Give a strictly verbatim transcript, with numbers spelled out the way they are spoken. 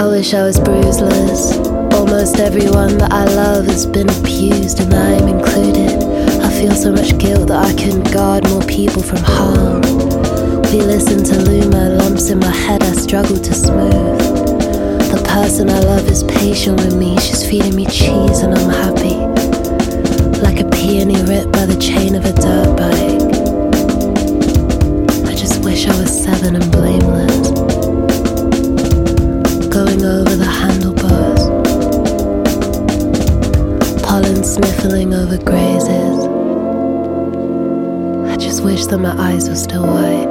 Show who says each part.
Speaker 1: wish I was bruiseless. Almost everyone that I love has been abused, and I'm included. I feel so much guilt that I couldn't guard more people from harm. We listen to Luma, lumps in my head I struggle to smooth. The person I love is patient with me, she's feeding me cheese and I'm happy. Like a peony ripped by the chain of a dirt bike. I just wish I was seven and blameless. Going over the handlebars, pollen sniffling over grazes. I just wish that my eyes were still white.